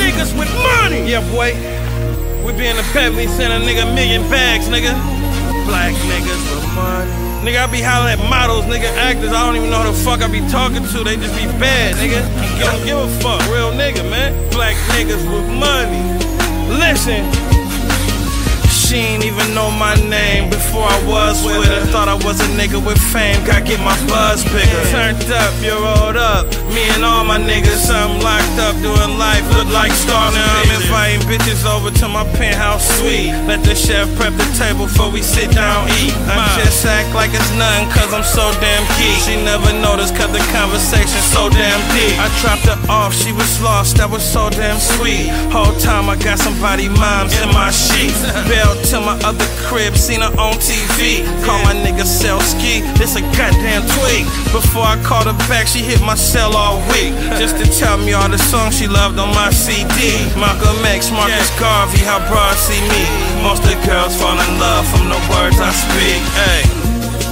niggas with money. Yeah, boy. We be in the Beverly Center, nigga, million bags, nigga. Black niggas with money. Nigga, I be hollering at models, nigga, actors. I don't even know who the fuck I be talking to. They just be bad, nigga. You don't give a fuck. Real nigga, man. Black niggas with money. Listen. She ain't even know my name before I was with her. Thought I was a nigga with fame, gotta get my buzz bigger. Turned up, you rolled up. Me and all my niggas, I'm locked up doing life, look like Star. Now I'm inviting bitches over to my penthouse suite. Let the chef prep the table before we sit down eat. I just act like it's nothing cause I'm so damn geek. She never noticed cause the conversation's so damn deep. I dropped her off, she was lost, that was so damn sweet. Whole time I got somebody moms in my sheets. Bell to my other crib, seen her on TV. Call my nigga Selski, this a goddamn tweak. Before I called her back, she hit my cell all week, just to tell me all the songs she loved on my CD. Malcolm X, Marcus Garvey, how broad see me. Most of the girls fall in love from the words I speak. Hey.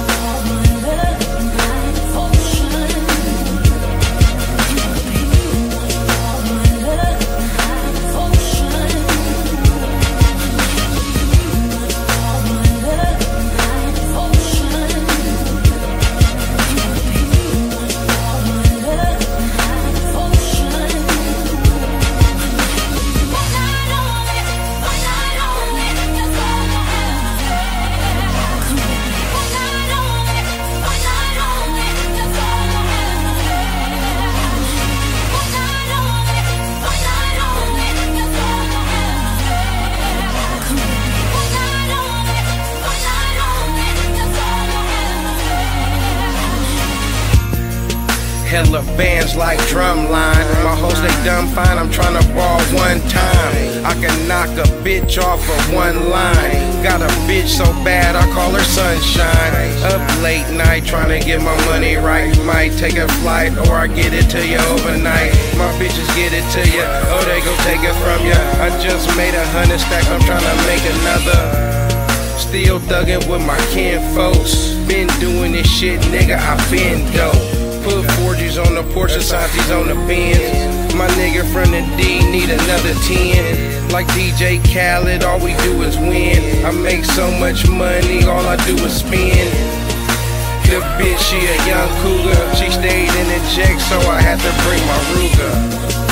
Hella bands like Drumline. My hoes, they dumb fine, I'm tryna ball one time. I can knock a bitch off of one line. Got a bitch so bad, I call her Sunshine. Up late night, tryna get my money right. Might take a flight, or I get it to you overnight. My bitches get it to you, oh they gon' take it from you. I just made 100 stacks, I'm tryna make another. Still thuggin' with my kin folks. Been doing this shit, nigga, I been dope. Put 4Gs on the Porsche, Santis on the Benz. My nigga from the D need another 10. Like DJ Khaled, all we do is win. I make so much money, all I do is spend. The bitch, she a young cougar. She stayed in the check, so I had to bring my Ruger.